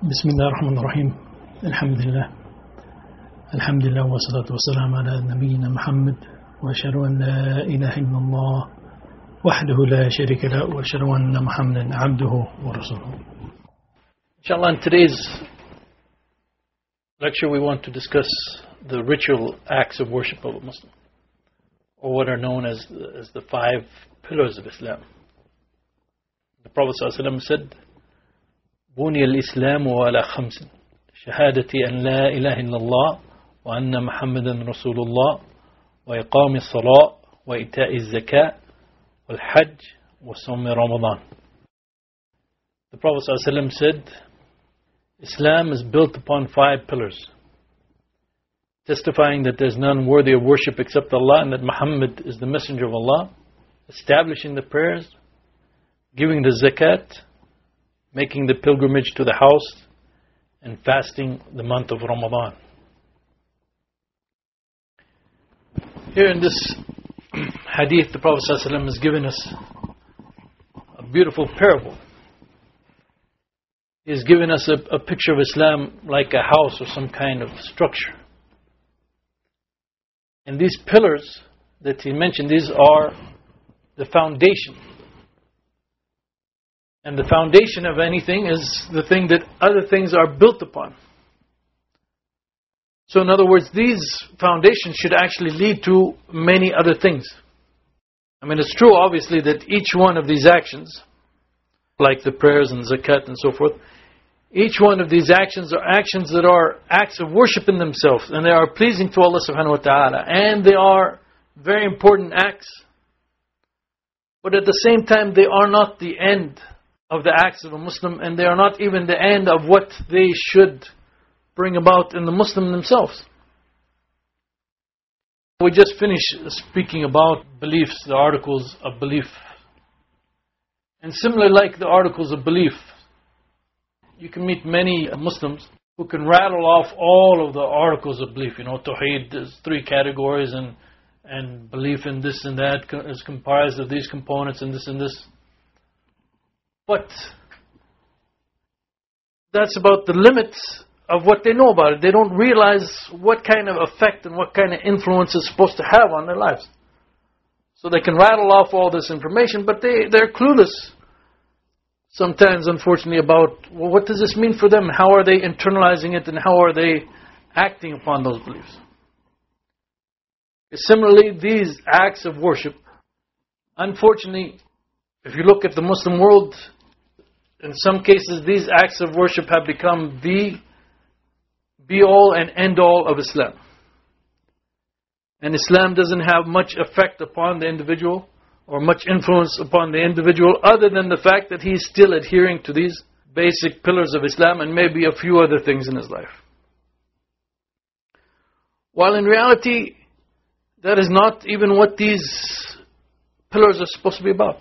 بسم الله الرحمن الرحيم. الحمد لله والصلاة والسلام على نبينا محمد وأشهد أن لا إله إلا الله وحده لا شريك له وأشهد أن محمدا عبده ورسوله. Inshallah, in today's lecture we want to discuss the ritual acts of worship of a Muslim, or what are known as the 5 pillars of Islam. The Prophet ﷺ said, بني الإسلام على 5 شهادة أن لا إله إلا الله وأن محمدا رسول الله وإقام الصلاة وإيتاء الزكاة والحج وصوم رمضان. The Prophet ﷺ said, Islam is built upon 5 pillars, testifying that there is none worthy of worship except Allah and that Muhammad is the messenger of Allah, establishing the prayers, giving the zakat, making the pilgrimage to the house, and fasting the month of Ramadan. Here in this hadith, the Prophet ﷺ has given us a beautiful parable. He has given us a picture of Islam like a house or some kind of structure. And these pillars that he mentioned, these are the foundation. And the foundation of anything is the thing that other things are built upon. So in other words, these foundations should actually lead to many other things. I mean, it's true obviously that each one of these actions, like the prayers and zakat and so forth, each one of these actions are actions that are acts of worship in themselves, and they are pleasing to Allah subhanahu wa ta'ala, and they are very important acts. But at the same time, they are not the end of the acts of a Muslim, and they are not even the end of what they should bring about in the Muslim themselves. We just finished speaking about beliefs, the articles of belief. And similar like the articles of belief, you can meet many Muslims who can rattle off all of the articles of belief. You know, Tawheed, there's 3 categories, and belief in this and that is comprised of these components and this and this. But that's about the limits of what they know about it. They don't realize what kind of effect and what kind of influence it's supposed to have on their lives. So they can rattle off all this information, but they're clueless sometimes, unfortunately, about, well, what does this mean for them? How are they internalizing it, and how are they acting upon those beliefs? Similarly, these acts of worship, unfortunately, if you look at the Muslim world, in some cases these acts of worship have become the be-all and end-all of Islam. And Islam doesn't have much effect upon the individual or much influence upon the individual, other than the fact that he's still adhering to these basic pillars of Islam and maybe a few other things in his life. While in reality, that is not even what these pillars are supposed to be about.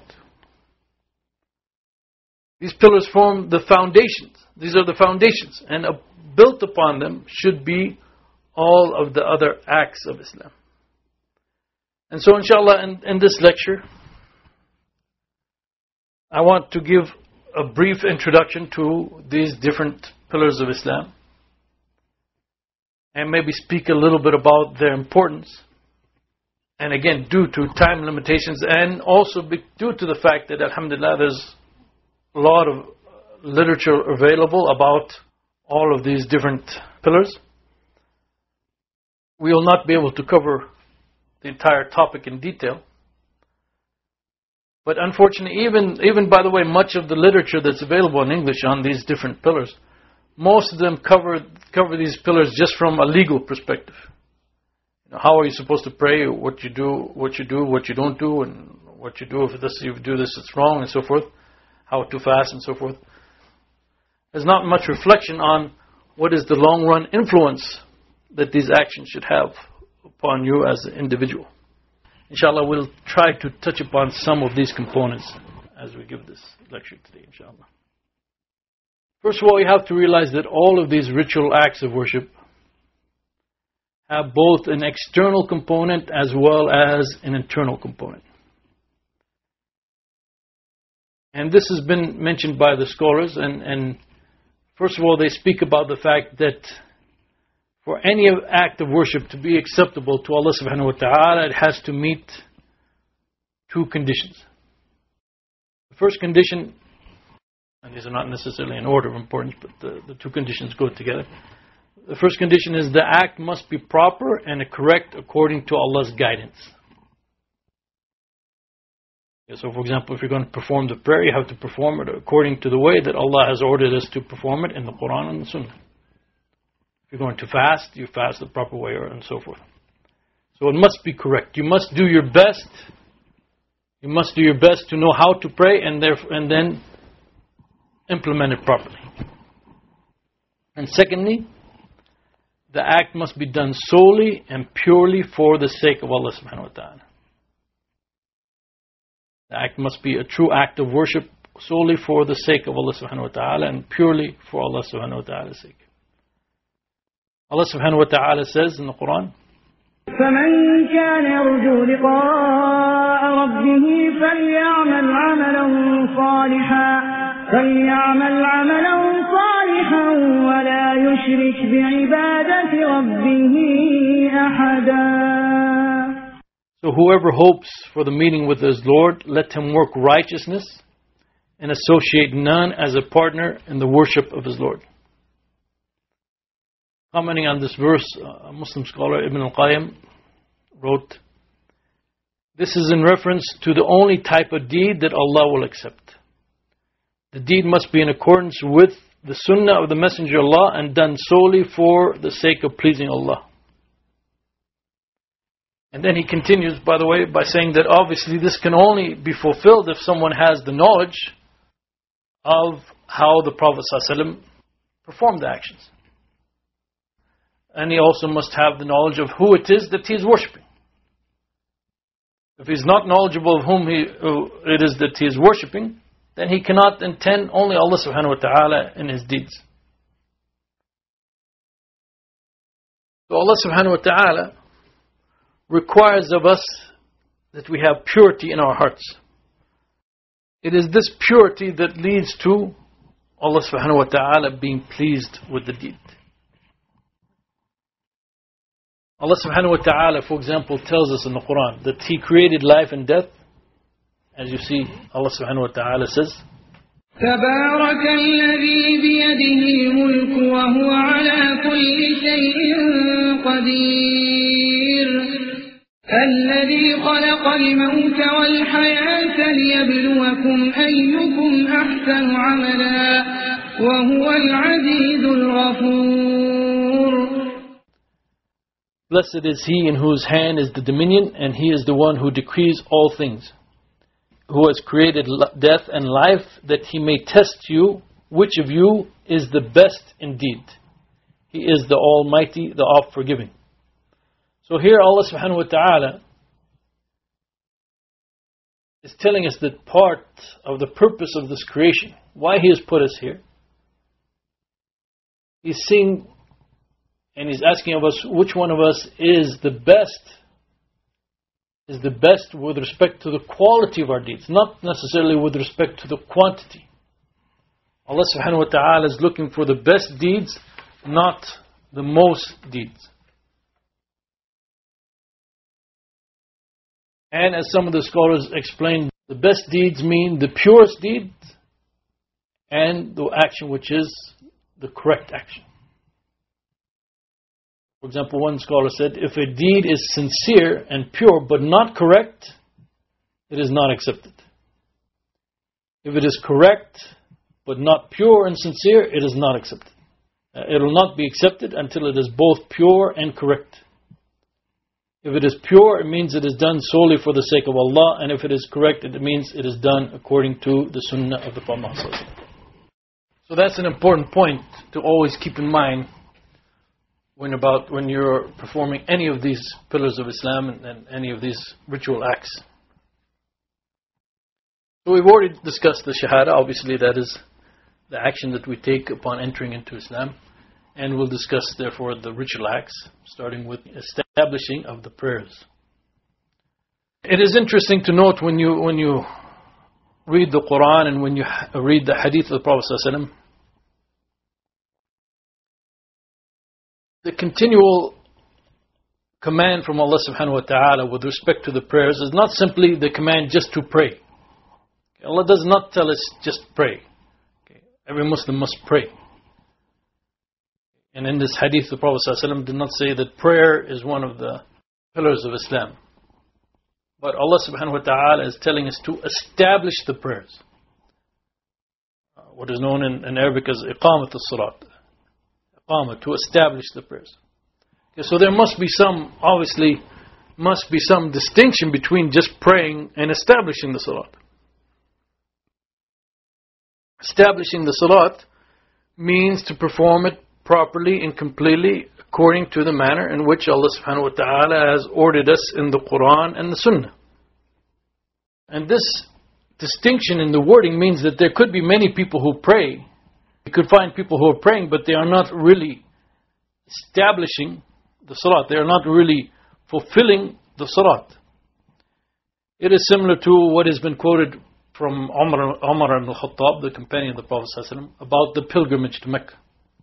These pillars form the foundations. These are the foundations, and built upon them should be all of the other acts of Islam. And so inshallah, in this lecture, I want to give a brief introduction to these different pillars of Islam, and maybe speak a little bit about their importance. And again, due to time limitations, and also due to the fact that, alhamdulillah, there's a lot of literature available about all of these different pillars, we will not be able to cover the entire topic in detail. But unfortunately, even by the way, much of the literature that's available in English on these different pillars, most of them cover these pillars just from a legal perspective. You know, how are you supposed to pray? What you do, what you don't do, and what you do if you do this, it's wrong, and so forth. How to fast, and so forth. There's not much reflection on what is the long-run influence that these actions should have upon you as an individual. Inshallah, we'll try to touch upon some of these components as we give this lecture today, inshallah. First of all, you have to realize that all of these ritual acts of worship have both an external component as well as an internal component. And this has been mentioned by the scholars, and First of all, they speak about the fact that for any act of worship to be acceptable to Allah subhanahu wa ta'ala, it has to meet two conditions. The first condition, and these are not necessarily in order of importance, but the two conditions go together. The first condition is the act must be proper and correct according to Allah's guidance. So for example, if you're going to perform the prayer, you have to perform it according to the way that Allah has ordered us to perform it in the Quran and the Sunnah. If you're going to fast, you fast the proper way, and so forth. So it must be correct. You must do your best. You must do your best to know how to pray and then implement it properly. And secondly, the act must be done solely and purely for the sake of Allah subhanahu wa ta'ala. The act must be a true act of worship solely for the sake of Allah subhanahu wa ta'ala and purely for Allah subhanahu wa ta'ala's sake. Allah subhanahu wa ta'ala says in the Quran, فَمَنْ كَانَ يَرْجُو لِقَاءَ رَبِّهِ فَلْيَعْمَلْ عَمَلًا صَالِحًا وَلَا يُشْرِكْ بِعِبَادَةِ رَبِّهِ أَحَدًا. So whoever hopes for the meeting with his Lord, let him work righteousness and associate none as a partner in the worship of his Lord. Commenting on this verse, a Muslim scholar, Ibn al-Qayyim, wrote, this is in reference to the only type of deed that Allah will accept. The deed must be in accordance with the Sunnah of the Messenger of Allah and done solely for the sake of pleasing Allah. And then he continues, by the way, by saying that obviously this can only be fulfilled if someone has the knowledge of how the Prophet ﷺ performed the actions. And he also must have the knowledge of who it is that he is worshipping. If he's not knowledgeable of who it is that he is worshipping, then he cannot intend only Allah subhanahu wa ta'ala in his deeds. So Allah subhanahu wa ta'ala requires of us that we have purity in our hearts. It is this purity that leads to Allah subhanahu wa ta'ala being pleased with the deed. Allah subhanahu wa ta'ala, for example, tells us in the Quran that He created life and death. As you see, Allah subhanahu wa ta'ala says, تبارك الذي بيده الملك وهو على كل شيء قدير الذي خلق الموت والحياة ليبلوكم أيكم أحسن عملا وهو العزيز الغفور. Blessed is he in whose hand is the dominion, and he is the one who decrees all things, who has created death and life, that he may test you, which of you is the best indeed. He is the Almighty, the oft-forgiving. So here Allah subhanahu wa ta'ala is telling us that part of the purpose of this creation, why He has put us here, He's seeing and He's asking of us which one of us is the best with respect to the quality of our deeds, not necessarily with respect to the quantity. Allah subhanahu wa ta'ala is looking for the best deeds, not the most deeds. And as some of the scholars explain, the best deeds mean the purest deeds and the action which is the correct action. For example, one scholar said, if a deed is sincere and pure but not correct, it is not accepted. If it is correct but not pure and sincere, it is not accepted. It will not be accepted until it is both pure and correct. If it is pure, it means it is done solely for the sake of Allah, and if it is correct, it means it is done according to the Sunnah of the Prophet. So that's an important point to always keep in mind when you're performing any of these pillars of Islam and any of these ritual acts. So we've already discussed the Shahada. Obviously, that is the action that we take upon entering into Islam. And we'll discuss, therefore, the ritual acts, starting with establishing of the prayers. It is interesting to note when you read the Quran and when you read the Hadith of the Prophet ﷺ, the continual command from Allah subhanahu wa ta'ala with respect to the prayers is not simply the command just to pray. Allah does not tell us just pray. Every Muslim must pray. And in this hadith, the Prophet ﷺ did not say that prayer is one of the pillars of Islam. But Allah subhanahu wa ta'ala is telling us to establish the prayers. What is known in Arabic as iqamat al-salat. Iqamah, to establish the prayers. Okay, so there must be some distinction between just praying and establishing the salat. Establishing the salat means to perform it properly and completely according to the manner in which Allah subhanahu wa ta'ala has ordered us in the Quran and the Sunnah. And this distinction in the wording means that there could be many people who pray. You could find people who are praying, but they are not really establishing the salat. They are not really fulfilling the salat. It is similar to what has been quoted from Umar ibn al-Khattab, the companion of the Prophet ﷺ, about the pilgrimage to Mecca.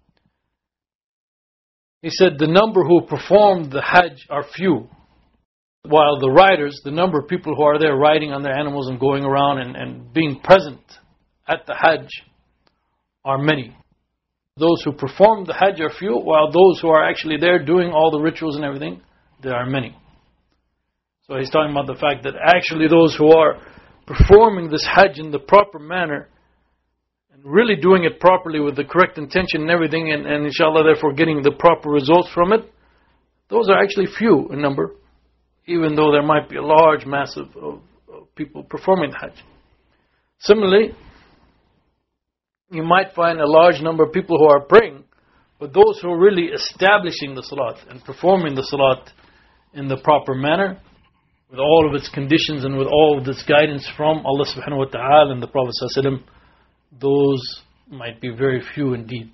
He said, the number who perform the Hajj are few, while the riders, the number of people who are there riding on their animals and going around and being present at the Hajj are many. Those who perform the Hajj are few, while those who are actually there doing all the rituals and everything, there are many. So he's talking about the fact that actually those who are performing this Hajj in the proper manner and really doing it properly with the correct intention and everything, and inshallah therefore getting the proper results from it, those are actually few in number, even though there might be a large mass of people performing the Hajj. Similarly, you might find a large number of people who are praying, but those who are really establishing the salat and performing the salat in the proper manner, with all of its conditions and with all of its guidance from Allah subhanahu wa ta'ala and the Prophet sallallahu alaihi wasallam, those might be very few indeed.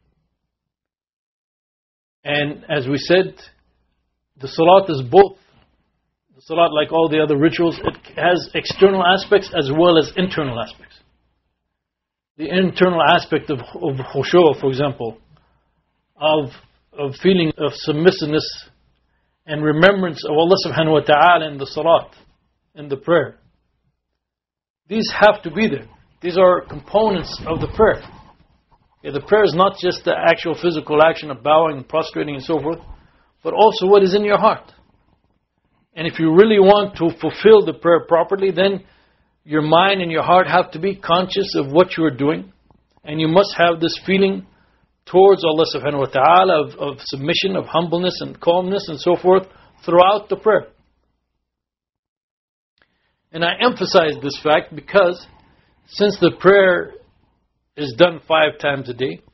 And as we said, the salat is both. The salat, like all the other rituals, it has external aspects as well as internal aspects. The internal aspect of khushu', for example, of feeling of submissiveness and remembrance of Allah subhanahu wa ta'ala in the salat, in the prayer. These have to be there. These are components of the prayer. Okay, the prayer is not just the actual physical action of bowing and prostrating and so forth, but also what is in your heart. And if you really want to fulfill the prayer properly, then your mind and your heart have to be conscious of what you are doing. And you must have this feeling towards Allah subhanahu wa ta'ala of submission, of humbleness and calmness and so forth throughout the prayer. And I emphasize this fact because since the prayer is done 5 times a day,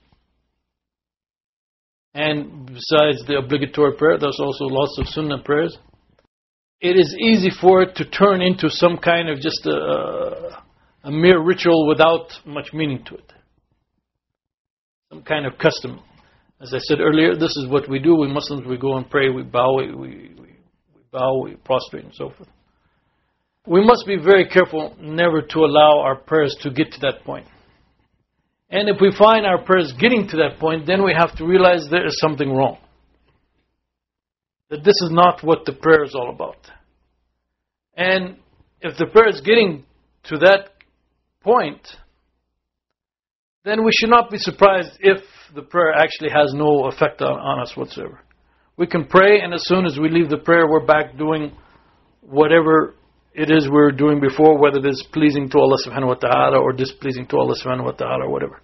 and besides the obligatory prayer, there's also lots of sunnah prayers, it is easy for it to turn into some kind of just a mere ritual without much meaning to it. Some kind of custom. As I said earlier, this is what we do. We Muslims, we go and pray, we bow, we bow, we prostrate and so forth. We must be very careful never to allow our prayers to get to that point. And if we find our prayers getting to that point, then we have to realize there is something wrong. That this is not what the prayer is all about. And if the prayer is getting to that point, then we should not be surprised if the prayer actually has no effect on us whatsoever. We can pray, and as soon as we leave the prayer, we're back doing whatever it is we were doing before, whether it is pleasing to Allah subhanahu wa ta'ala or displeasing to Allah subhanahu wa ta'ala or whatever.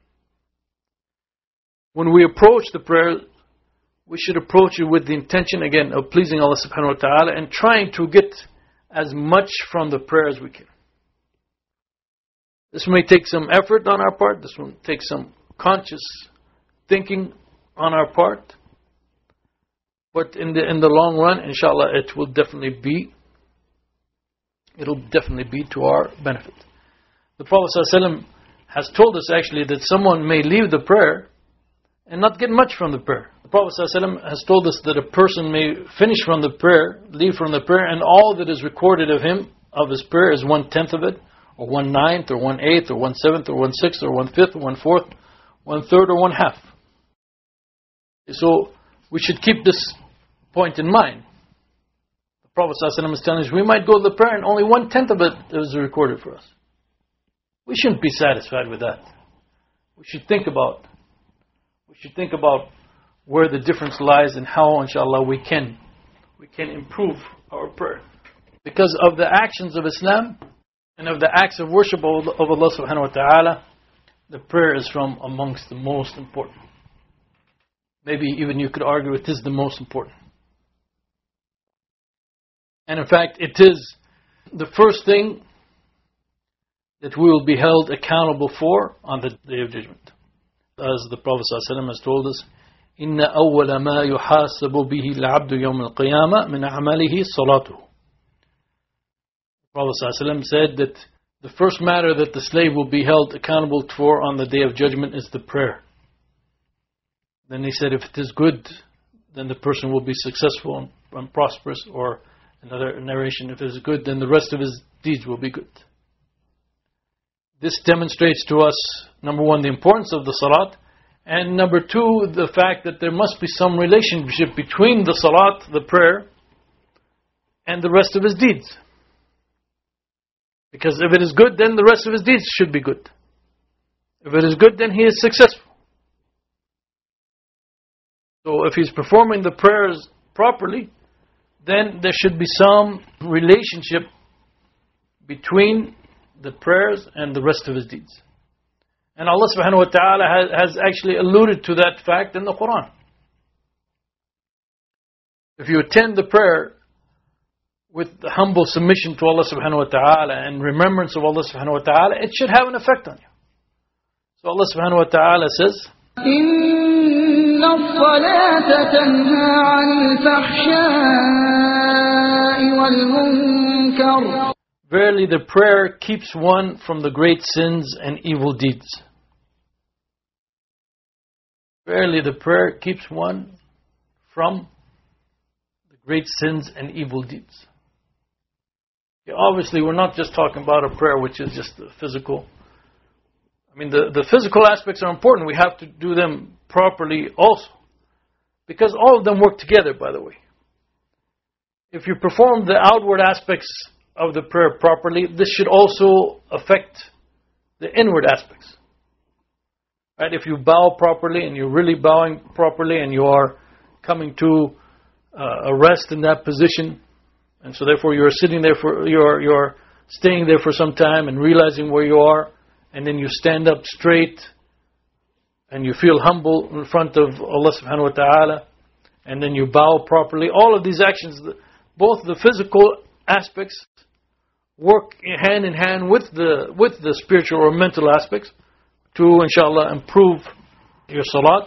When we approach the prayer, we should approach it with the intention, again, of pleasing Allah subhanahu wa ta'ala and trying to get as much from the prayer as we can. This may take some effort on our part. This will take some conscious thinking on our part. But in the long run, inshallah, it'll definitely be to our benefit. The Prophet ﷺ has told us actually that someone may leave the prayer and not get much from the prayer. The Prophet ﷺ has told us that a person may finish from the prayer, leave from the prayer, and all that is recorded of him, of his prayer, is 1/10 of it, or 1/9, or 1/8, or 1/7, or 1/6, or 1/5, or 1/4, 1/3, or 1/2. So we should keep this point in mind. The Prophet ﷺ is telling us we might go to the prayer and only 1/10 of it is recorded for us. We shouldn't be satisfied with that. We should think about where the difference lies and how, inshallah, we can improve our prayer. Because of the actions of Islam and of the acts of worship of Allah subhanahu wa ta'ala, the prayer is from amongst the most important. Maybe even you could argue it is the most important. And in fact, it is the first thing that we will be held accountable for on the Day of Judgment. As the Prophet ﷺ has told us, إِنَّ أَوَّلَ مَا يُحَاسَبُ بِهِ الْعَبْدُ يَوْمَ الْقِيَامَةِ مِنْ عَمَلِهِ صَلَاتُهُ. The Prophet ﷺ said that the first matter that the slave will be held accountable for on the Day of Judgment is the prayer. Then he said, if it is good, then the person will be successful and prosperous. Or another narration, if it is good, then the rest of his deeds will be good. This demonstrates to us, number one, the importance of the salat, and number two, the fact that there must be some relationship between the salat, the prayer, and the rest of his deeds. Because if it is good, then the rest of his deeds should be good. If it is good, then he is successful. So if he's performing the prayers properly, then there should be some relationship between the prayers and the rest of his deeds. And Allah subhanahu wa ta'ala has actually alluded to that fact in the Quran. If you attend the prayer with the humble submission to Allah subhanahu wa ta'ala and remembrance of Allah subhanahu wa ta'ala, it should have an effect on you. So Allah subhanahu wa ta'ala says, إِنَّ الصَّلَاةَ تَنْهَى عَنِ الْفَحْشَاءِ وَالْمُنكَرِ. Verily the prayer keeps one from the great sins and evil deeds. Verily the prayer keeps one from the great sins and evil deeds. Yeah, obviously we're not just talking about a prayer which is just physical. I mean the physical aspects are important. We have to do them properly also. Because all of them work together, by the way. If you perform the outward aspects of the prayer properly, this should also affect the inward aspects. Right? If you bow properly and you're really bowing properly and you are coming to a rest in that position, and so therefore you're sitting there you're staying there for some time and realizing where you are, and then you stand up straight and you feel humble in front of Allah subhanahu wa ta'ala, and then you bow properly. All of these actions, both the physical aspects work hand in hand with the spiritual or mental aspects to, inshallah, improve your salat.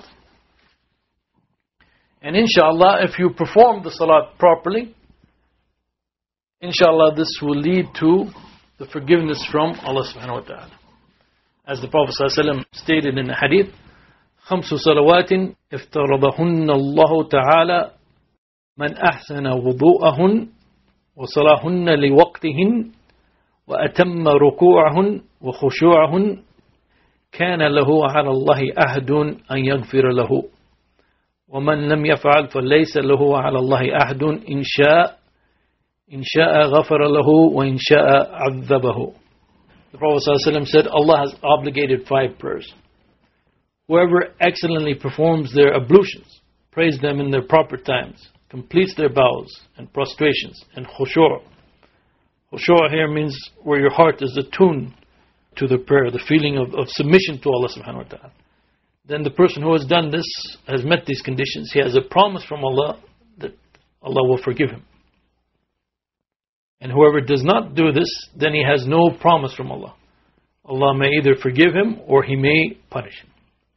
And inshallah, if you perform the salat properly, inshallah, this will lead to the forgiveness from Allah subhanahu wa ta'ala. As the Prophet ﷺ stated in the hadith, خمس صلوات افترضهن الله تعالى من أحسن وضوءهن وصلاهن لوقتهن وأتم ركوعهن وخشوعهن كان له على الله عهد أن يغفر له ومن لم يفعل فليس له على الله عهد إن شاء غفر له وإن شاء عذبه. The Prophet ﷺ said, Allah has obligated 5 prayers. Whoever excellently performs their ablutions, prays them in their proper times, completes their bows and prostrations and khushu'. Khushu' here means where your heart is attuned to the prayer, the feeling of submission to Allah subhanahu wa ta'ala. Then the person who has done this, has met these conditions, he has a promise from Allah that Allah will forgive him. And whoever does not do this, then he has no promise from Allah. Allah may either forgive him or He may punish him.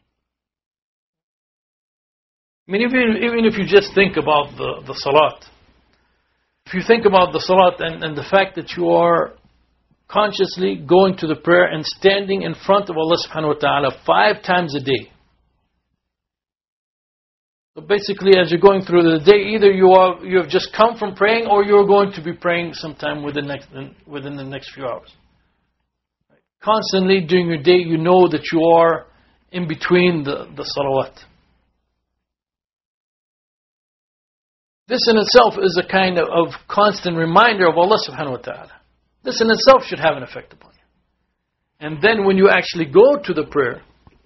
I mean, even if you just think about the salat, if you think about the salat and the fact that you are consciously going to the prayer and standing in front of Allah subhanahu wa ta'ala 5 times a day. So basically, as you're going through the day, either you have just come from praying, or you're going to be praying sometime within the next few hours. Constantly during your day, you know that you are in between the salawat. This in itself is a kind of constant reminder of Allah subhanahu wa ta'ala. This in itself should have an effect upon you. And then when you actually go to the prayer,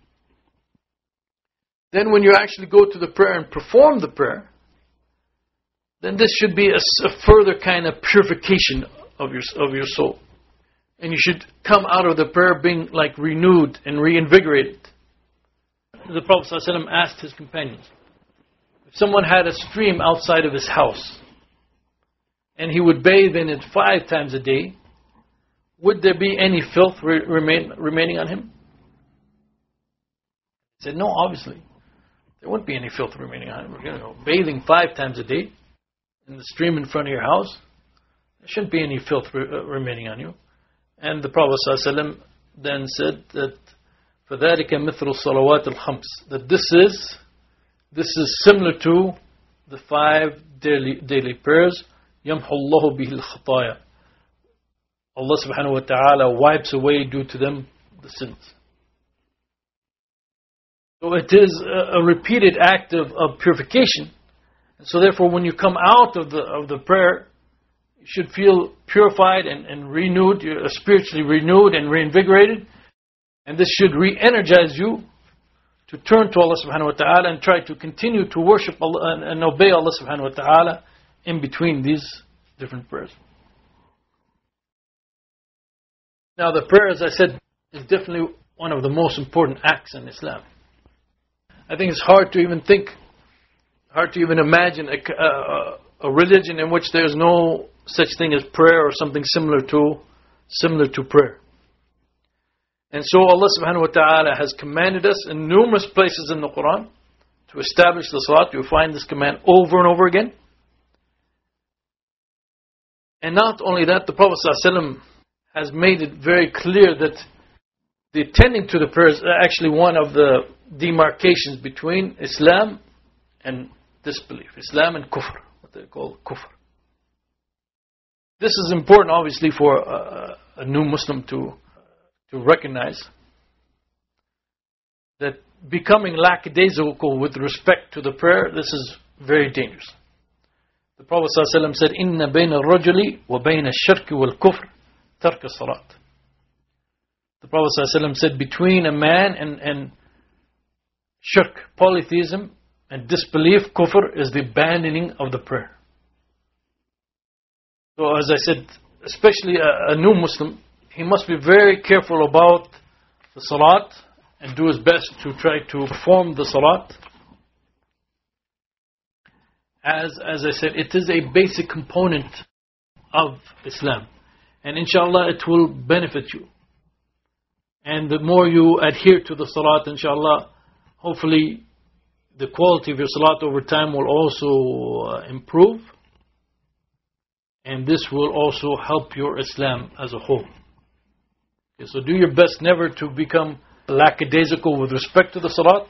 and perform the prayer, then this should be a further kind of purification of your soul. And you should come out of the prayer being like renewed and reinvigorated. The Prophet ﷺ asked his companions, if someone had a stream outside of his house and he would bathe in it 5 times a day, would there be any filth remaining on him? He said, no, obviously. There wouldn't be any filth remaining on him. Bathing 5 times a day in the stream in front of your house, there shouldn't be any filth remaining on you. And the Prophet ﷺ then said that فَذَلِكَ مِثْلُ الصَّلَوَاتِ الْخَمْسِ, that this is similar to the 5 daily prayers. يَمْحُ اللَّهُ بِهِ الْخَطَايَا, Allah subhanahu wa ta'ala wipes away due to them the sins. So it is a repeated act of purification. And so therefore when you come out of the prayer, you should feel purified and renewed. You're spiritually renewed and reinvigorated. And this should re-energize you to turn to Allah subhanahu wa ta'ala and try to continue to worship Allah and obey Allah subhanahu wa ta'ala in between these different prayers. Now the prayer, as I said, is definitely one of the most important acts in Islam. I think it's hard to even imagine a religion in which there is no such thing as prayer or something similar to prayer. And so Allah subhanahu wa ta'ala has commanded us in numerous places in the Quran to establish the salat. You find this command over and over again. And not only that, the Prophet ﷺ has made it very clear that the attending to the prayers is actually one of the demarcations between Islam and disbelief. Islam and kufr, what they call kufr. This is important obviously for a new Muslim to recognize, that becoming lackadaisical with respect to the prayer, this is very dangerous. The Prophet ﷺ said, إِنَّ بَيْنَ الرَّجُلِ وَبَيْنَ الشِّرْكِ وَالْكُفْرِ تَرْكَ الصَّلَاةِ. The Prophet ﷺ said, between a man and shirk, polytheism, and disbelief, kufr, is the abandoning of the prayer. So as I said, especially a new Muslim, he must be very careful about the salat and do his best to try to perform the salat. As I said, it is a basic component of Islam. And inshallah it will benefit you. And the more you adhere to the salat, inshallah, hopefully the quality of your salat over time will also improve. And this will also help your Islam as a whole. Okay, so do your best never to become lackadaisical with respect to the salat.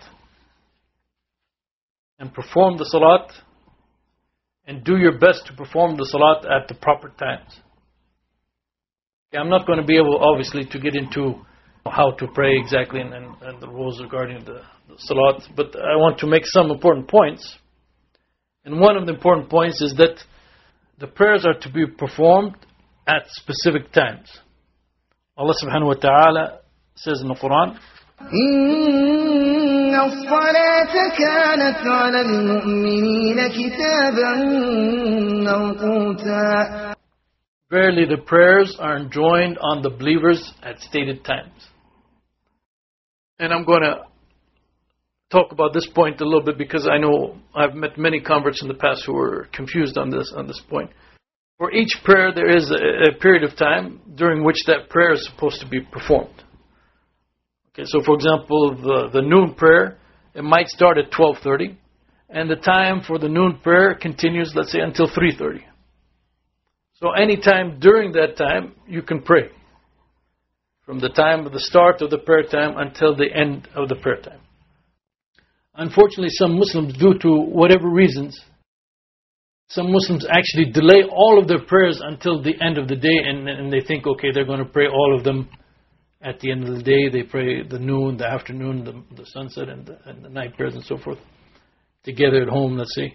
And perform the salat. And do your best to perform the salat at the proper times. Okay, I'm not going to be able, obviously, to get into how to pray exactly and the rules regarding the salat. But I want to make some important points. And one of the important points is that the prayers are to be performed at specific times. Allah subhanahu wa ta'ala says in the Quran, إِنَّ الصَّلَاةَ كَانَتْ عَلَى الْمُؤْمِنِينَ كِتَابًا مَوْقُوتًا. Verily the prayers are enjoined on the believers at stated times. And I'm going to talk about this point a little bit because I know I've met many converts in the past who were confused on this point. For each prayer there is a period of time during which that prayer is supposed to be performed. Okay, so for example, the noon prayer, it might start at 12:30, and the time for the noon prayer continues, let's say, until 3:30. So any time during that time, you can pray. From the time of the start of the prayer time until the end of the prayer time. Unfortunately, some Muslims, due to whatever reasons, some Muslims actually delay all of their prayers until the end of the day, and they think, okay, they're going to pray all of them at the end of the day. They pray the noon, the afternoon, the sunset, and the night prayers and so forth, together at home, let's say.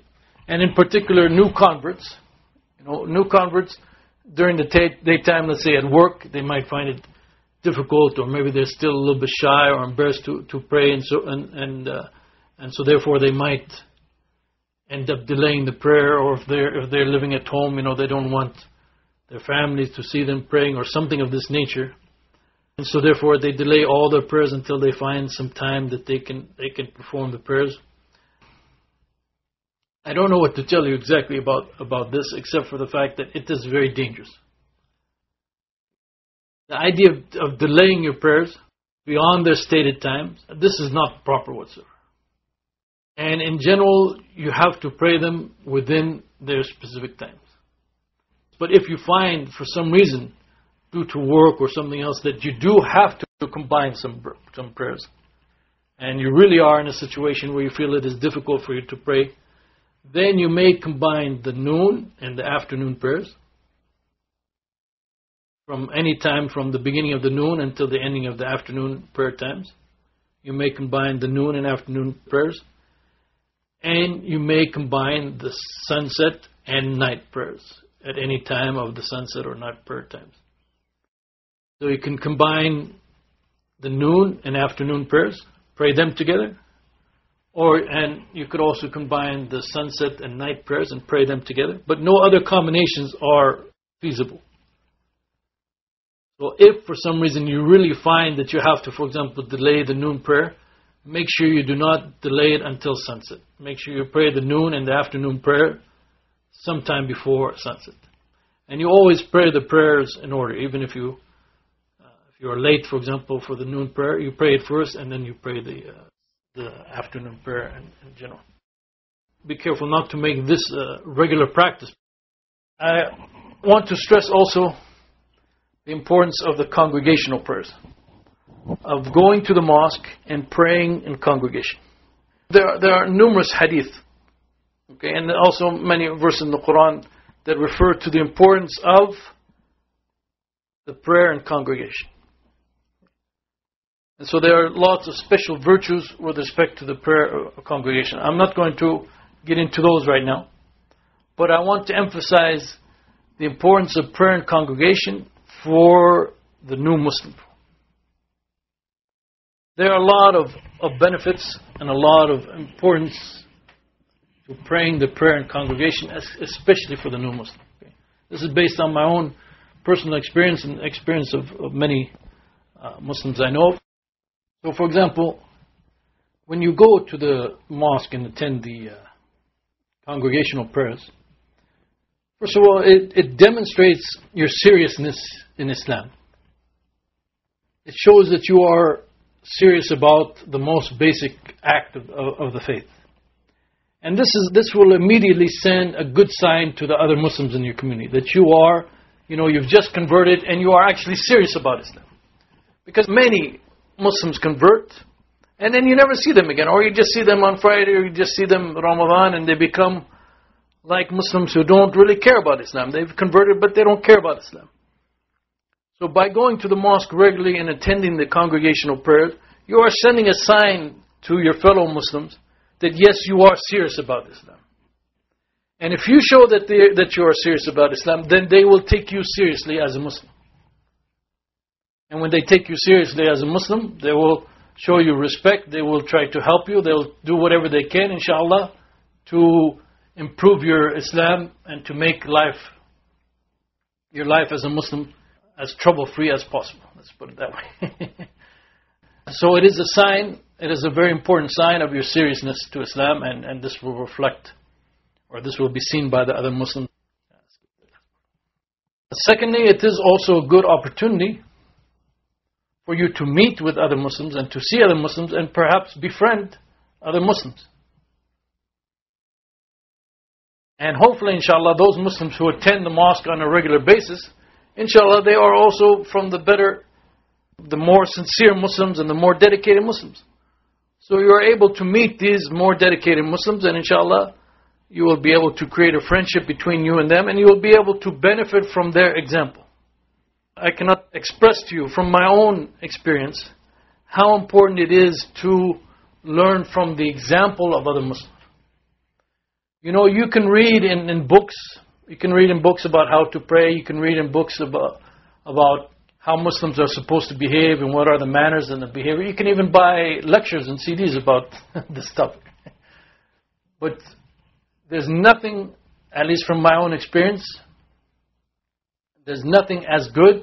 And in particular, new converts. New converts during the daytime, let's say at work, they might find it difficult, or maybe they're still a little bit shy or embarrassed to pray, and so therefore they might end up delaying the prayer, or if they're living at home, they don't want their families to see them praying or something of this nature, and so therefore they delay all their prayers until they find some time that they can perform the prayers. I don't know what to tell you exactly about this, except for the fact that it is very dangerous. The idea of delaying your prayers beyond their stated times, this is not proper whatsoever. And in general, you have to pray them within their specific times. But if you find, for some reason, due to work or something else, that you do have to combine some prayers, and you really are in a situation where you feel it is difficult for you to pray, then you may combine the noon and the afternoon prayers from any time from the beginning of the noon until the ending of the afternoon prayer times. You may combine the noon and afternoon prayers. And you may combine the sunset and night prayers at any time of the sunset or night prayer times. So you can combine the noon and afternoon prayers, pray them together. And you could also combine the sunset and night prayers and pray them together. But no other combinations are feasible. So if for some reason you really find that you have to, for example, delay the noon prayer, make sure you do not delay it until sunset. Make sure you pray the noon and the afternoon prayer sometime before sunset. And you always pray the prayers in order. Even if you are late, for example, for the noon prayer, you pray it first and then you pray the afternoon prayer in general. Be careful not to make this a regular practice. I want to stress also the importance of the congregational prayers, of going to the mosque and praying in congregation. There are numerous hadith, and also many verses in the Quran that refer to the importance of the prayer in congregation. And so there are lots of special virtues with respect to the prayer congregation. I'm not going to get into those right now, but I want to emphasize the importance of prayer in congregation for the new Muslim. There are a lot of benefits and a lot of importance to praying the prayer in congregation, especially for the new Muslim. This is based on my own personal experience and experience of many Muslims I know. So, for example, when you go to the mosque and attend the congregational prayers, first of all, it demonstrates your seriousness in Islam. It shows that you are serious about the most basic act of the faith. And this will immediately send a good sign to the other Muslims in your community, that you are, you've just converted and you are actually serious about Islam. Because many Muslims convert and then you never see them again, or you just see them on Friday, or you just see them Ramadan, and they become like Muslims who don't really care about Islam. They've converted, but they don't care about Islam. So by going to the mosque regularly and attending the congregational prayers, you are sending a sign to your fellow Muslims that yes, you are serious about Islam. And if you show that you are serious about Islam, then they will take you seriously as a Muslim. And when they take you seriously as a Muslim, they will show you respect, they will try to help you, they'll do whatever they can, inshallah, to improve your Islam and to make your life as a Muslim as trouble-free as possible. Let's put it that way. So it is a sign, it is a very important sign of your seriousness to Islam, and this will reflect, or this will be seen by the other Muslims. Secondly, it is also a good opportunity for you to meet with other Muslims and to see other Muslims and perhaps befriend other Muslims. And hopefully, inshallah, those Muslims who attend the mosque on a regular basis, inshallah, they are also from the more sincere Muslims and the more dedicated Muslims. So you are able to meet these more dedicated Muslims, and inshallah, you will be able to create a friendship between you and them, and you will be able to benefit from their example. I cannot express to you from my own experience how important it is to learn from the example of other Muslims. You can read in books. You can read in books about how to pray. You can read in books about how Muslims are supposed to behave and what are the manners and the behavior. You can even buy lectures and CDs about this topic. But there's nothing, at least from my own experience, there's nothing as good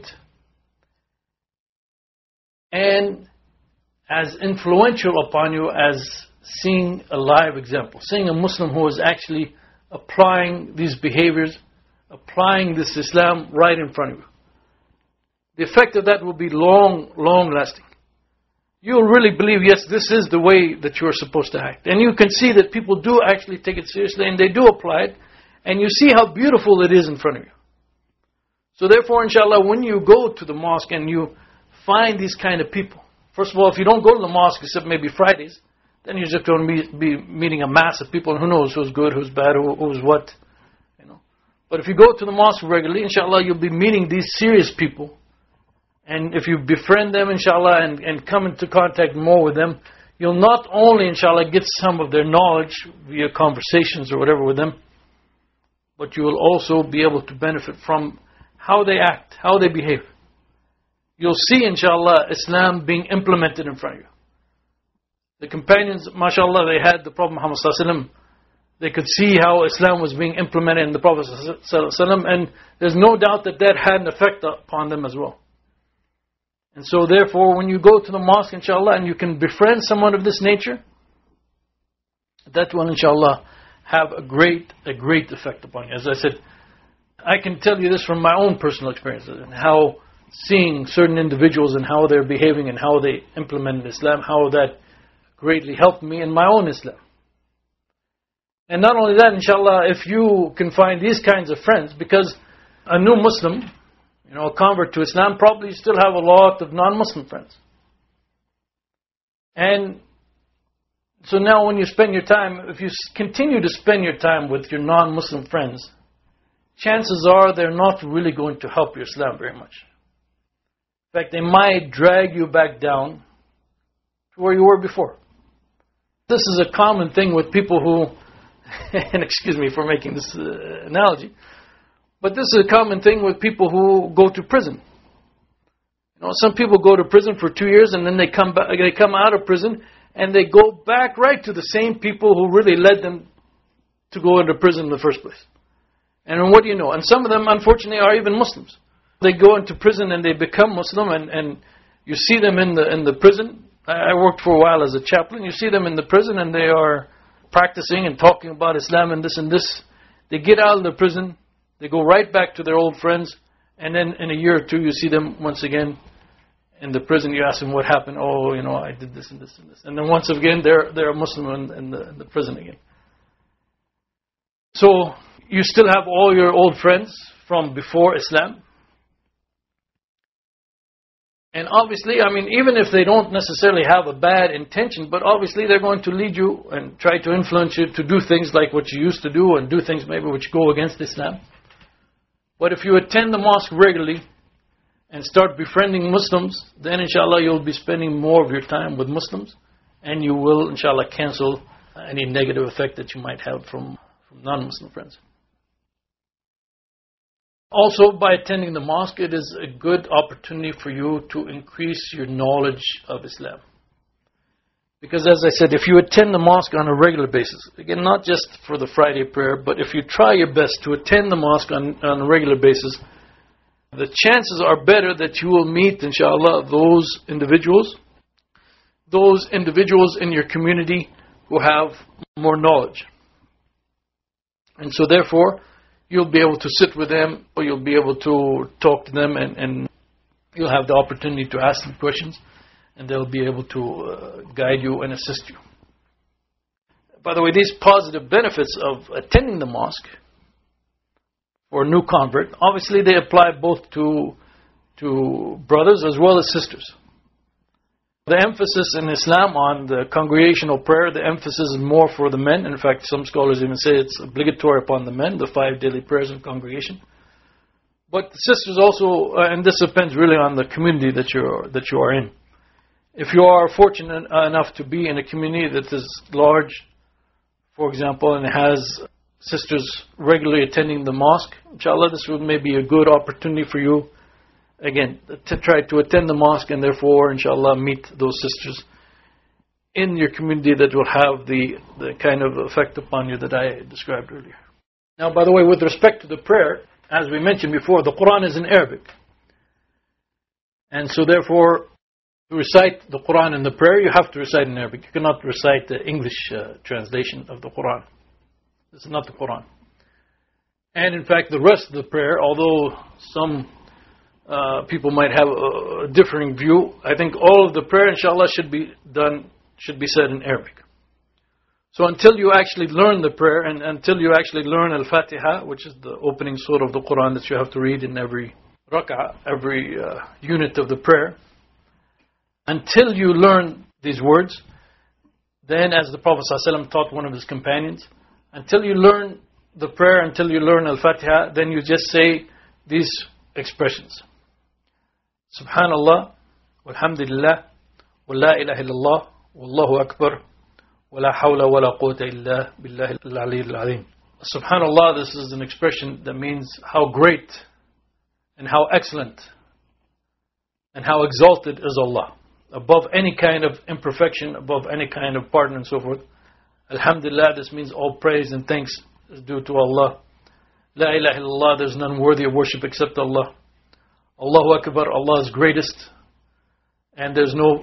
and as influential upon you as seeing a live example, seeing a Muslim who is actually applying these behaviors, applying this Islam right in front of you. The effect of that will be long, long lasting. You'll really believe, yes, this is the way that you're supposed to act. And you can see that people do actually take it seriously and they do apply it. And you see how beautiful it is in front of you. So therefore, inshallah, when you go to the mosque and you find these kind of people, first of all, if you don't go to the mosque except maybe Fridays, then you're just going to be meeting a mass of people, and who knows who's good, who's bad, who's what. But if you go to the mosque regularly, inshallah, you'll be meeting these serious people. And if you befriend them, inshallah, and come into contact more with them, you'll not only, inshallah, get some of their knowledge via conversations or whatever with them, but you will also be able to benefit from how they act, how they behave. You'll see, inshallah, Islam being implemented in front of you. The companions, mashallah, they had the Prophet Muhammad sallallahu alaihi wasallam. They could see how Islam was being implemented in the Prophet sallallahu alaihi wasallam, and there's no doubt that that had an effect upon them as well. And so therefore, when you go to the mosque, inshallah, and you can befriend someone of this nature, that will, inshallah, have a great effect upon you. As I said, I can tell you this from my own personal experiences, and how seeing certain individuals and how they're behaving and how they implement Islam, how that greatly helped me in my own Islam. And not only that, inshallah, if you can find these kinds of friends, because a new Muslim, a convert to Islam, probably still have a lot of non-Muslim friends. And so now when you spend your time, if you continue to spend your time with your non-Muslim friends, chances are they're not really going to help your Islam very much. In fact, they might drag you back down to where you were before. This is a common thing with people who, and excuse me for making this analogy, but this is a common thing with people who go to prison. Some people go to prison for 2 years and then they come back, they come out of prison and they go back right to the same people who really led them to go into prison in the first place. And what do you know? And some of them, unfortunately, are even Muslims. They go into prison and they become Muslim, and you see them in the prison. I worked for a while as a chaplain. You see them in the prison and they are practicing and talking about Islam and this and this. They get out of the prison, they go right back to their old friends, and then in a year or two you see them once again in the prison. You ask them what happened. Oh, I did this and this and this. And then once again they're a Muslim in the prison again. So you still have all your old friends from before Islam. And obviously, even if they don't necessarily have a bad intention, but obviously they're going to lead you and try to influence you to do things like what you used to do and do things maybe which go against Islam. But if you attend the mosque regularly and start befriending Muslims, then inshallah you'll be spending more of your time with Muslims, and you will inshallah cancel any negative effect that you might have from non-Muslim friends. Also, by attending the mosque, it is a good opportunity for you to increase your knowledge of Islam. Because as I said, if you attend the mosque on a regular basis, again, not just for the Friday prayer, but if you try your best to attend the mosque on a regular basis, the chances are better that you will meet, inshallah, those individuals in your community who have more knowledge. And so therefore, you'll be able to sit with them, or you'll be able to talk to them, and you'll have the opportunity to ask them questions, and they'll be able to guide you and assist you. By the way, these positive benefits of attending the mosque for a new convert, obviously they apply both to brothers as well as sisters. The emphasis in Islam on the congregational prayer, the emphasis is more for the men. In fact, some scholars even say it's obligatory upon the men, the 5 daily prayers of congregation. But the sisters also, and this depends really on the community that you are in. If you are fortunate enough to be in a community that is large, for example, and has sisters regularly attending the mosque, inshallah, this may be a good opportunity for you, again, to try to attend the mosque and therefore, inshallah, meet those sisters in your community that will have the kind of effect upon you that I described earlier. Now, by the way, with respect to the prayer, as we mentioned before, the Quran is in Arabic. And so therefore, to recite the Quran in the prayer, you have to recite in Arabic. You cannot recite the English translation of the Quran. This is not the Quran. And in fact, the rest of the prayer, although some people might have a differing view, I think all of the prayer, inshallah, should be said in Arabic. So until you actually learn the prayer, and until you actually learn Al-Fatiha, which is the opening surah of the Quran that you have to read in every rak'ah, every unit of the prayer, until you learn these words, then as the Prophet ﷺ taught one of his companions, until you learn the prayer, until you learn Al-Fatiha, then you just say these expressions. Subhanallah, walhamdulillah, wa la ilaha illallah, wallahu akbar, wa la hawla wa la quwwata illa billahi al-aliyyil azim. Subhanallah, this is an expression that means how great and how excellent and how exalted is Allah, above any kind of imperfection, above any kind of pardon and so forth. Alhamdulillah, this means all praise and thanks is due to Allah. La ilaha illallah, there's none worthy of worship except Allah. Allahu Akbar, Allah is greatest, and there's no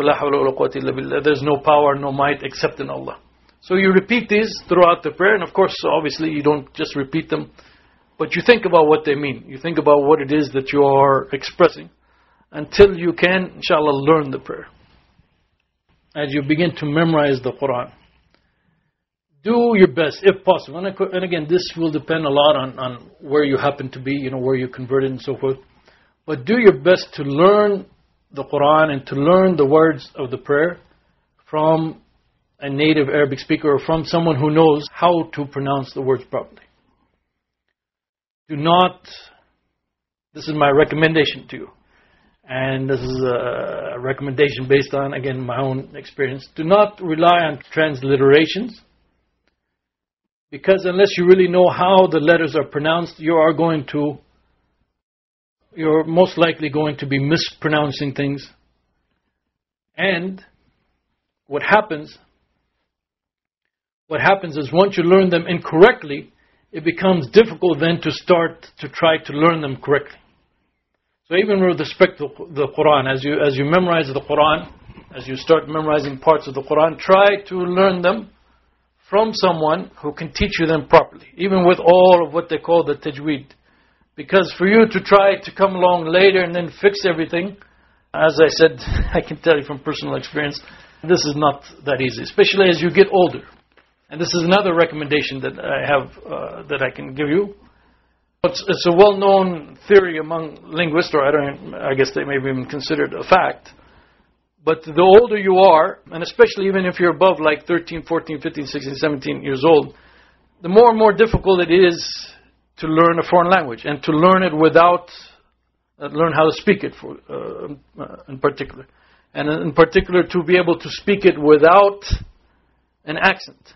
power, no might except in Allah. So you repeat these throughout the prayer, and of course, obviously, you don't just repeat them, but you think about what they mean. You think about what it is that you are expressing until you can, inshallah, learn the prayer. As you begin to memorize the Quran, do your best, if possible. And again, this will depend a lot on where you happen to be, where you converted and so forth. But do your best to learn the Quran and to learn the words of the prayer from a native Arabic speaker or from someone who knows how to pronounce the words properly. This is my recommendation to you. And this is a recommendation based on, again, my own experience. Do not rely on transliterations, because unless you really know how the letters are pronounced, you're most likely going to be mispronouncing things. And what happens is once you learn them incorrectly, it becomes difficult then to try to learn them correctly. So even with respect to the Quran, as you memorize the Quran, as you start memorizing parts of the Quran, try to learn them from someone who can teach you them properly, even with all of what they call the tajweed. Because for you to try to come along later and then fix everything, as I said, I can tell you from personal experience, this is not that easy, especially as you get older. And this is another recommendation that I have, that I can give you. It's a well-known theory among linguists, or I guess they may even consider it a fact. But the older you are, and especially even if you're above like 13, 14, 15, 16, 17 years old, the more and more difficult it is to learn a foreign language and to learn it without, learn how to speak it in particular. And in particular to be able to speak it without an accent.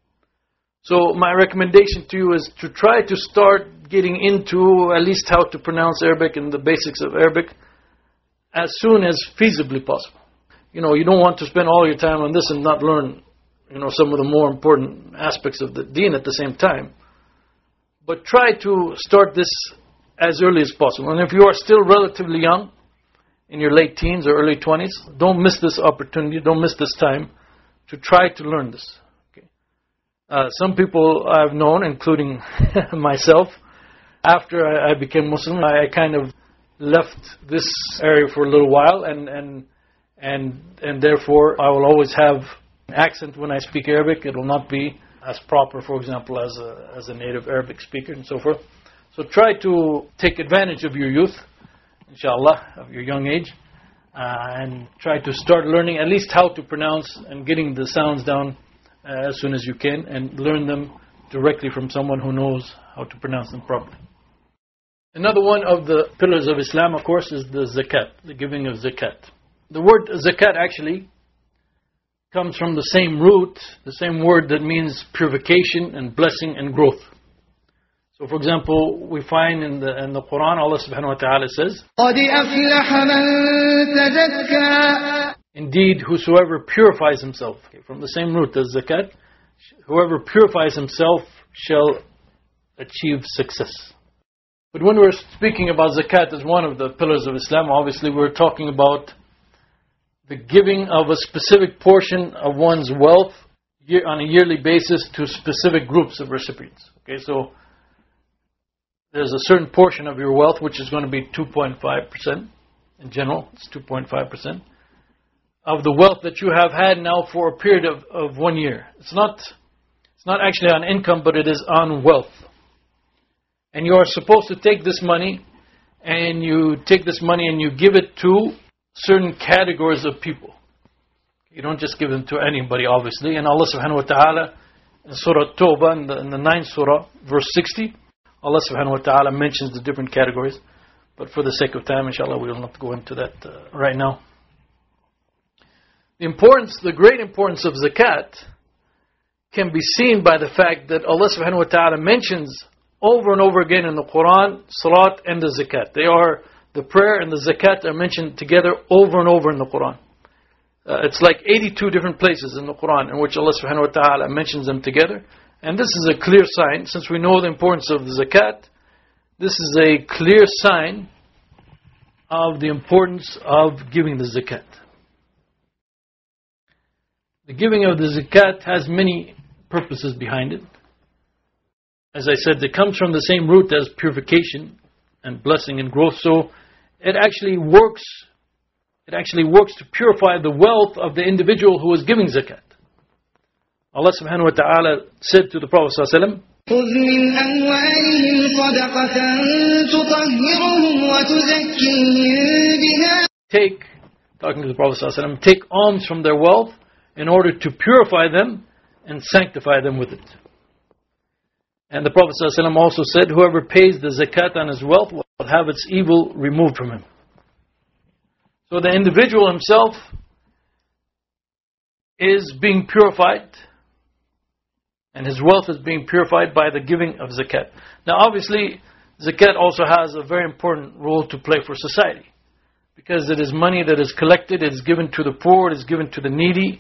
So my recommendation to you is to try to start getting into at least how to pronounce Arabic and the basics of Arabic as soon as feasibly possible. You don't want to spend all your time on this and not learn, some of the more important aspects of the deen at the same time. But try to start this as early as possible. And if you are still relatively young, in your late teens or early 20s, don't miss this opportunity, don't miss this time to try to learn this. Okay? Some people I've known, including myself, after I became Muslim, I kind of left this area for a little while, and therefore I will always have an accent when I speak Arabic. It will not be as proper, for example, as a native Arabic speaker and so forth. So try to take advantage of your youth, inshallah, of your young age, and try to start learning at least how to pronounce and getting the sounds down as soon as you can, and learn them directly from someone who knows how to pronounce them properly. Another one of the pillars of Islam, of course, is the zakat, the giving of zakat. The word zakat actually comes from the same root, the same word that means purification and blessing and growth. So for example, we find in the Quran, Allah subhanahu wa ta'ala says, قَدْ أَفْلَحَ مَنْ تَزَكَّى. Indeed, whosoever purifies himself, from the same root as zakat, whoever purifies himself shall achieve success. But when we're speaking about zakat as one of the pillars of Islam, obviously we're talking about the giving of a specific portion of one's wealth on a yearly basis to specific groups of recipients. Okay, so there's a certain portion of your wealth which is going to be 2.5%. In general, it's 2.5% of the wealth that you have had now for a period of 1 year. It's not actually on income, but it is on wealth. And you are supposed to take this money and you give it to certain categories of people. You don't just give them to anybody, obviously. And Allah subhanahu wa ta'ala in Surah Tawbah, in the 9th Surah, verse 60, Allah subhanahu wa ta'ala mentions the different categories. But for the sake of time, inshallah, we will not go into that right now. The great importance of zakat can be seen by the fact that Allah subhanahu wa ta'ala mentions over and over again in the Quran, salat and the zakat. The prayer and the zakat are mentioned together over and over in the Quran. It's like 82 different places in the Quran in which Allah subhanahu wa ta'ala mentions them together. And this is a clear sign, since we know the importance of the zakat, this is a clear sign of the importance of giving the zakat. The giving of the zakat has many purposes behind it. As I said, it comes from the same root as purification and blessing and growth. So it actually works to purify the wealth of the individual who is giving zakat. Allah subhanahu wa ta'ala said to the Prophet sallallahu alaihi wasallam, خُذْ مِنْ أَمْوَالِهِمْ صَدَقَةً تُطَهِّرُهُمْ وَتُزَكِّيهِمْ بِهَا. Talking to the Prophet sallallahu alaihi wasallam, take alms from their wealth in order to purify them and sanctify them with it. And the Prophet ﷺ also said, whoever pays the zakat on his wealth will have its evil removed from him. So the individual himself is being purified, and his wealth is being purified by the giving of zakat. Now obviously, zakat also has a very important role to play for society, because it is money that is collected, it is given to the poor, it is given to the needy.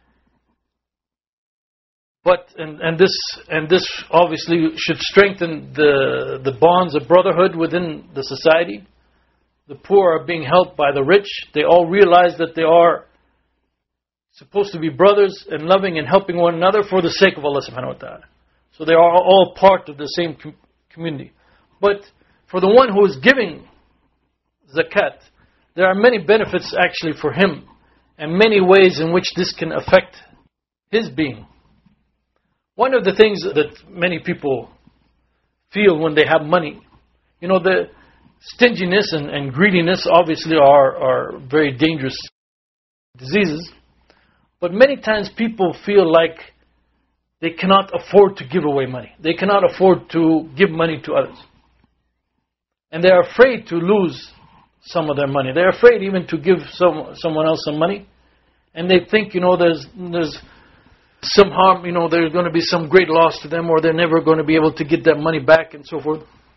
But and this obviously should strengthen the bonds of brotherhood within the society. The poor are being helped by the rich. They all realize that they are supposed to be brothers and loving and helping one another for the sake of Allah subhanahu wa ta'ala. So they are all part of the same community. But for the one who is giving zakat, there are many benefits actually for him, and many ways in which this can affect his being. One of the things that many people feel when they have money, the stinginess and greediness obviously are very dangerous diseases. But many times people feel like they cannot afford to give away money. They cannot afford to give money to others. And they are afraid to lose some of their money. They're afraid even to give someone else some money. And they think, there's some harm, there's going to be some great loss to them, or they're never going to be able to get that money back, and so forth.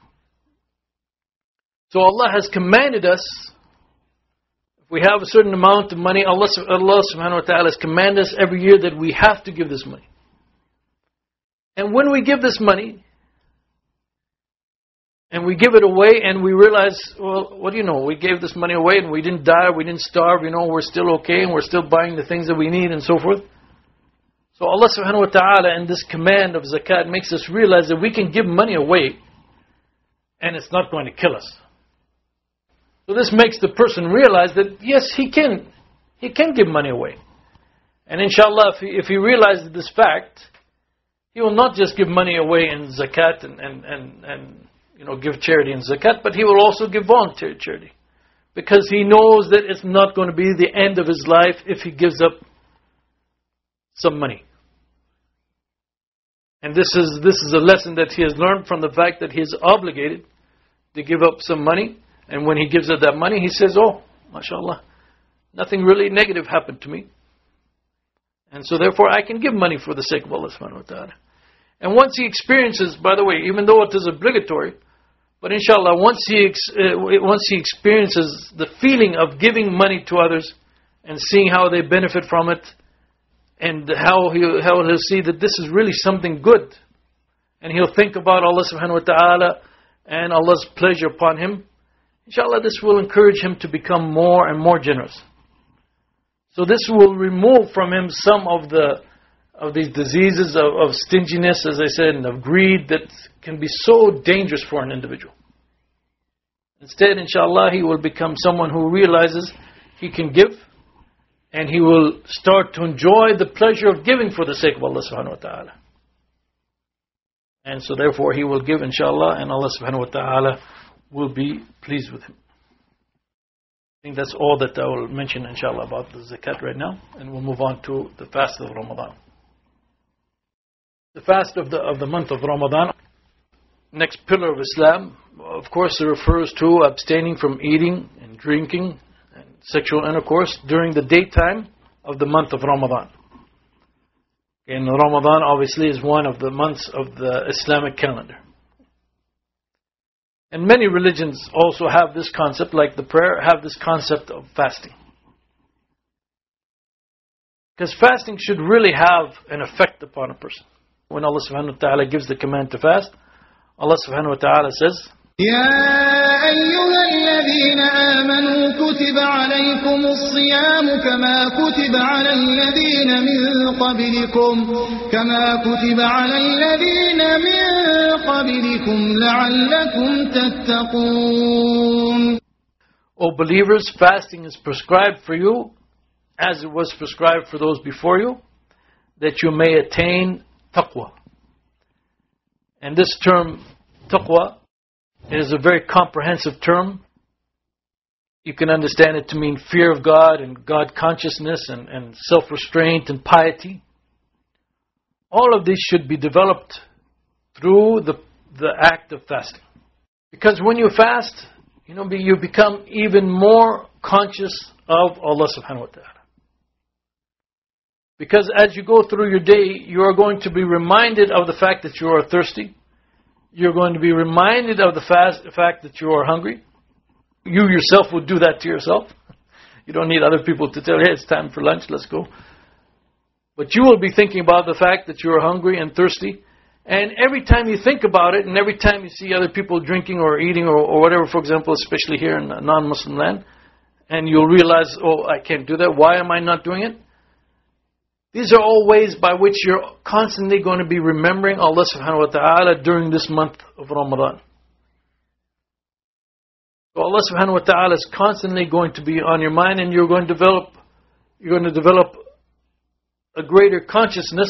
So Allah has commanded us, if we have a certain amount of money, Allah subhanahu wa ta'ala has commanded us every year that we have to give this money. And when we give this money, and we give it away, and we realize, well, what do you know? We gave this money away, and we didn't die, we didn't starve, we're still okay, and we're still buying the things that we need, and so forth. So Allah subhanahu wa ta'ala in this command of zakat makes us realize that we can give money away and it's not going to kill us. So this makes the person realize that yes, he can give money away. And inshallah, if he realizes this fact, he will not just give money away in zakat and give charity in zakat, but he will also give voluntary charity. Because he knows that it's not going to be the end of his life if he gives up some money. And this is a lesson that he has learned from the fact that he is obligated to give up some money. And when he gives up that money, he says, oh, mashallah, nothing really negative happened to me. And so therefore I can give money for the sake of Allah subhanahu wa ta'ala. And once he experiences, by the way, even though it is obligatory, but inshallah, once he experiences the feeling of giving money to others and seeing how they benefit from it, and how he'll see that this is really something good, and he'll think about Allah subhanahu wa ta'ala and Allah's pleasure upon him, inshallah this will encourage him to become more and more generous. So this will remove from him some of these diseases of stinginess, as I said, and of greed that can be so dangerous for an individual. Instead, inshallah, he will become someone who realizes he can give, and he will start to enjoy the pleasure of giving for the sake of Allah subhanahu wa ta'ala. And so therefore he will give, inshallah, and Allah subhanahu wa ta'ala will be pleased with him. I think that's all that I will mention, inshallah, about the zakat right now, and we'll move on to the fast of Ramadan. The fast of the month of Ramadan, next pillar of Islam, of course, it refers to abstaining from eating and drinking and sexual intercourse during the daytime of the month of Ramadan. And Ramadan obviously is one of the months of the Islamic calendar. And many religions also have this concept, like the prayer, have this concept of fasting. Because fasting should really have an effect upon a person. When Allah subhanahu wa ta'ala gives the command to fast, Allah subhanahu wa ta'ala says, يا أيها الذين آمنوا كتب عليكم الصيام كما كتب على الذين من قبلكم لعلكم تتقون. O believers, fasting is prescribed for you as it was prescribed for those before you, that you may attain taqwa. And this term, taqwa, is a very comprehensive term. You can understand it to mean fear of God and God consciousness and self-restraint and piety. All of these should be developed through the act of fasting. Because when you fast, you become even more conscious of Allah subhanahu wa ta'ala. Because as you go through your day, you are going to be reminded of the fact that you are thirsty. You're going to be reminded of the fact that you are hungry. You yourself would do that to yourself. You don't need other people to tell you, hey, it's time for lunch, let's go. But you will be thinking about the fact that you are hungry and thirsty. And every time you think about it, and every time you see other people drinking or eating or whatever, for example, especially here in a non-Muslim land, and you'll realize, oh, I can't do that. Why am I not doing it? These are all ways by which you're constantly going to be remembering Allah subhanahu wa ta'ala during this month of Ramadan. So Allah subhanahu wa ta'ala is constantly going to be on your mind, and you're going to develop a greater consciousness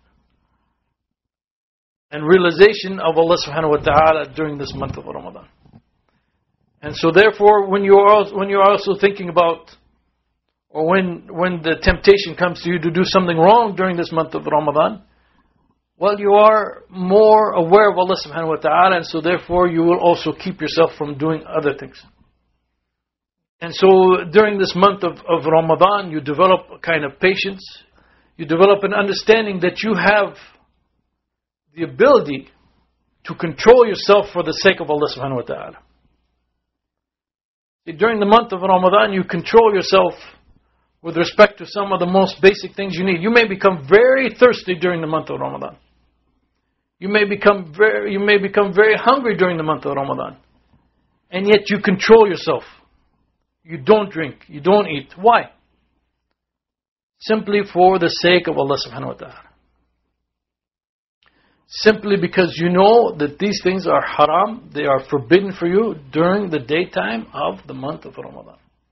and realization of Allah subhanahu wa ta'ala during this month of Ramadan. And so therefore, when you're also thinking about, or when the temptation comes to you to do something wrong during this month of Ramadan, well, you are more aware of Allah subhanahu wa ta'ala, and so therefore you will also keep yourself from doing other things. And so during this month of Ramadan, you develop a kind of patience. You develop an understanding that you have the ability to control yourself for the sake of Allah subhanahu wa ta'ala. During the month of Ramadan, you control yourself with respect to some of the most basic things you need. You may become very thirsty during the month of Ramadan. You may become very hungry during the month of Ramadan. And yet you control yourself. You don't drink, you don't eat. Why? Simply for the sake of Allah subhanahu wa ta'ala. Simply because you know that these things are haram, they are forbidden for you during the daytime of the month of Ramadan.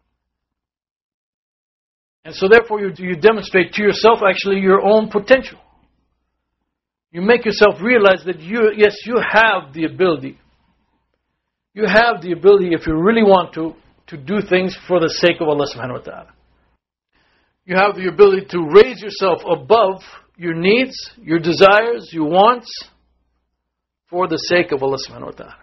And so therefore you demonstrate to yourself actually your own potential. You make yourself realize that you have the ability. You have the ability, if you really want to do things for the sake of Allah subhanahu wa ta'ala. You have the ability to raise yourself above your needs, your desires, your wants, for the sake of Allah subhanahu wa ta'ala.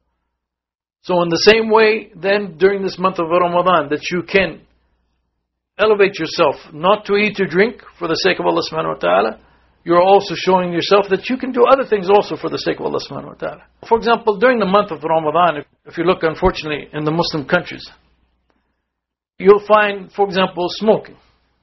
So in the same way, then, during this month of Ramadan, that you can elevate yourself not to eat or drink for the sake of Allah subhanahu wa ta'ala, you're also showing yourself that you can do other things also for the sake of Allah subhanahu wa ta'ala. For example, during the month of Ramadan, if you look unfortunately in the Muslim countries, you'll find, for example, smoking.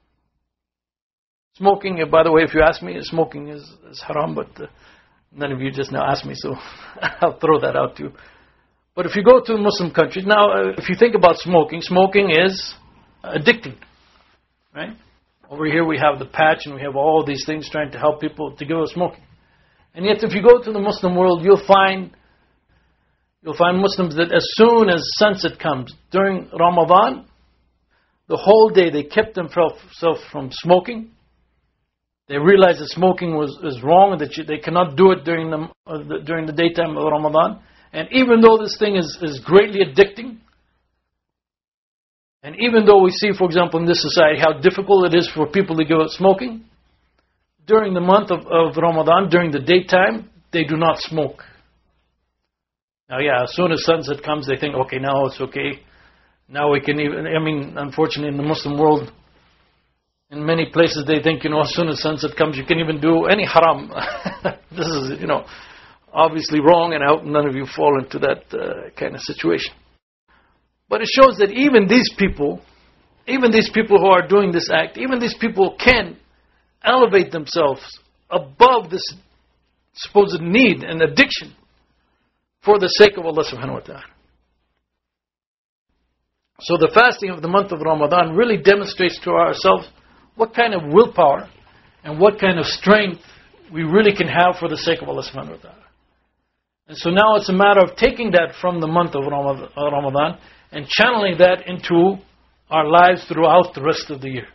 Smoking, by the way, if you ask me, smoking is haram, but none of you just now asked me, so I'll throw that out to you. But if you go to Muslim countries, now if you think about smoking, smoking is addicting, right? Over here we have the patch and we have all these things trying to help people to give up smoking. And yet if you go to the Muslim world, you'll find Muslims that as soon as sunset comes during Ramadan, the whole day they kept themselves from smoking. They realized that smoking is wrong, that they cannot do it during the daytime of Ramadan. And even though this thing is greatly addicting, and even though we see, for example, in this society how difficult it is for people to give up smoking, during the month of Ramadan, during the daytime, they do not smoke. Now, as soon as sunset comes, they think, okay, now it's okay. Now we can even, unfortunately in the Muslim world, in many places they think, as soon as sunset comes, you can even do any haram. This is, obviously wrong, and I hope none of you fall into that kind of situation. But it shows that even these people who are doing this act, even these people can elevate themselves above this supposed need and addiction for the sake of Allah subhanahu wa ta'ala. So the fasting of the month of Ramadan really demonstrates to ourselves what kind of willpower and what kind of strength we really can have for the sake of Allah subhanahu wa ta'ala. And so now it's a matter of taking that from the month of Ramadan and channeling that into our lives throughout the rest of the year.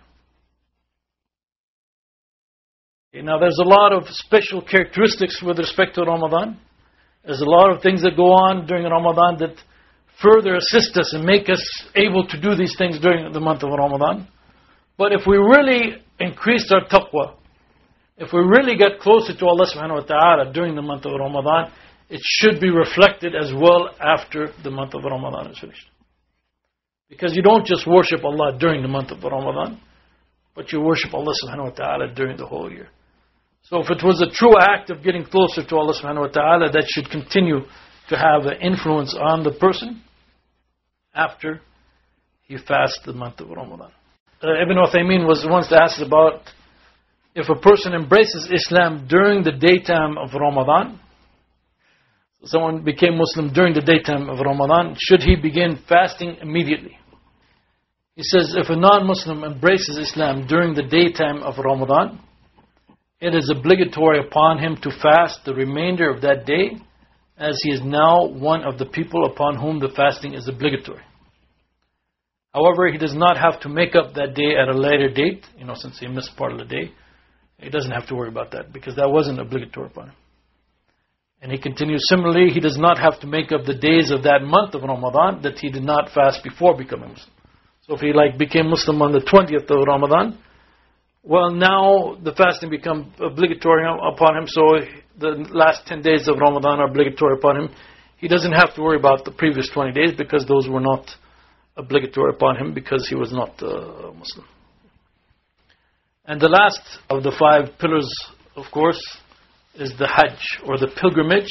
Okay, now there's a lot of special characteristics with respect to Ramadan. There's a lot of things that go on during Ramadan that further assist us and make us able to do these things during the month of Ramadan. But if we really increased our taqwa, if we really get closer to Allah subhanahu wa ta'ala during the month of Ramadan, it should be reflected as well after the month of Ramadan is finished. Because you don't just worship Allah during the month of Ramadan, but you worship Allah subhanahu wa ta'ala during the whole year. So if it was a true act of getting closer to Allah subhanahu wa ta'ala, that should continue to have an influence on the person after he fasts the month of Ramadan. Ibn Uthaymeen was once asked about if a person embraces Islam during the daytime of Ramadan, someone became Muslim during the daytime of Ramadan, should he begin fasting immediately? He says, if a non-Muslim embraces Islam during the daytime of Ramadan, it is obligatory upon him to fast the remainder of that day, as he is now one of the people upon whom the fasting is obligatory. However, he does not have to make up that day at a later date, since he missed part of the day. He doesn't have to worry about that, because that wasn't obligatory upon him. And he continues, similarly, he does not have to make up the days of that month of Ramadan that he did not fast before becoming Muslim. So if he became Muslim on the 20th of Ramadan, well, now the fasting becomes obligatory upon him, so the last 10 days of Ramadan are obligatory upon him. He doesn't have to worry about the previous 20 days because those were not obligatory upon him because he was not a Muslim. And the last of the 5 pillars, of course, is the Hajj, or the pilgrimage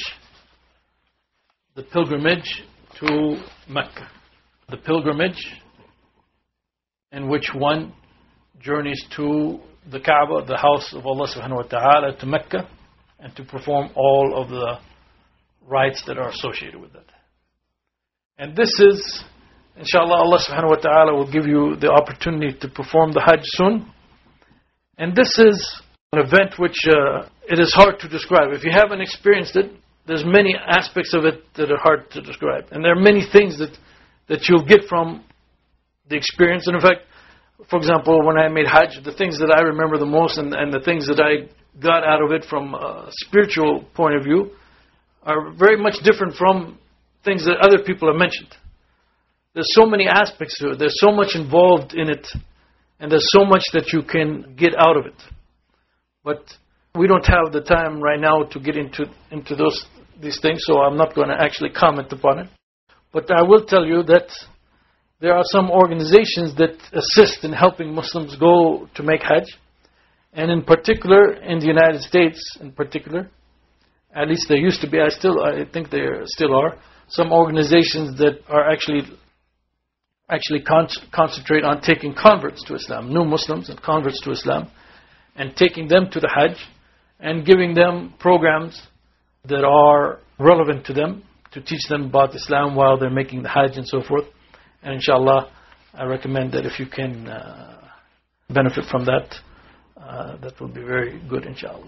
to Mecca. The pilgrimage in which one journeys to the Kaaba, the house of Allah subhanahu wa ta'ala, to Mecca, and to perform all of the rites that are associated with that. And this is, inshallah, Allah subhanahu wa ta'ala will give you the opportunity to perform the Hajj soon. And this is an event which it is hard to describe. If you haven't experienced it, there's many aspects of it that are hard to describe. And there are many things that you'll get from the experience. And in fact, for example, when I made Hajj, the things that I remember the most and the things that I got out of it from a spiritual point of view are very much different from things that other people have mentioned. There's so many aspects to it. There's so much involved in it. And there's so much that you can get out of it. But we don't have the time right now to get into these things, so I'm not going to actually comment upon it. But I will tell you that there are some organizations that assist in helping Muslims go to make Hajj. And in particular, in the United States in particular, at least there used to be, I think there still are, some organizations that are actually concentrate on taking converts to Islam, new Muslims and converts to Islam, and taking them to the Hajj and giving them programs that are relevant to them, to teach them about Islam while they're making the Hajj and so forth. And inshallah, I recommend that if you can benefit from that, that will be very good, inshallah.